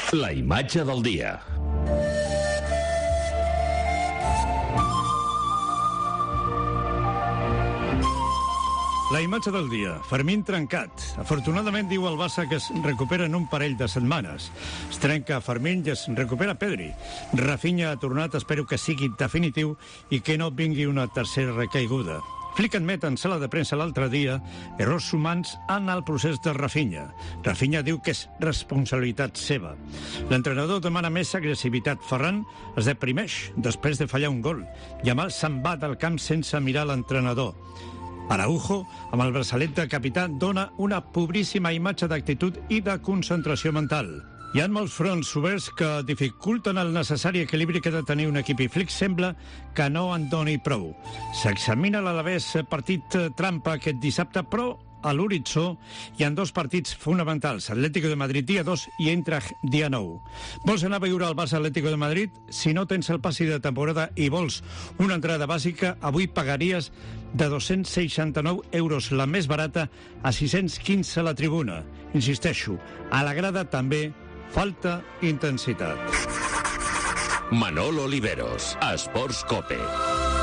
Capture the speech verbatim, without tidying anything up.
La imatge del dia. La imatge del dia. Fermín trencat. Afortunadament diu el Barça que es recupera en un parell de setmanes. Es trenca Fermín i es recupera Pedri. Rafinha ha tornat, espero que sigui definitiu i que no vingui una tercera recaiguda. Flick admet en sala de premsa l'altre dia errors humans en el procés de Rafinha. Rafinha diu que és responsabilitat seva. L'entrenador demana més agressivitat. Ferran es deprimeix després de fallar un gol. Yamal se'n va del camp sense mirar l'entrenador. Araujo, amb el braçalet de capità, dona una pobríssima imatge d'actitud i de concentració mental. Hi ha molts fronts oberts que dificulten el necessari equilibri que ha de tenir un equip i Flick sembla que no en doni prou. S'examina l'Alavés partit trampa aquest dissabte, però a l'horitzó hi ha dos partits fonamentals, Atlético de Madrid dia dos i Eintracht dia nou. Vols anar a veure el Barça Atlético de Madrid? Si no tens el passi de temporada i vols una entrada bàsica, avui pagaries de dos-cents seixanta-nou euros, la més barata, a sis-cents quinze a la tribuna. Insisteixo, a la grada també falta intensitat. Manolo Oliveros, Esports Cope.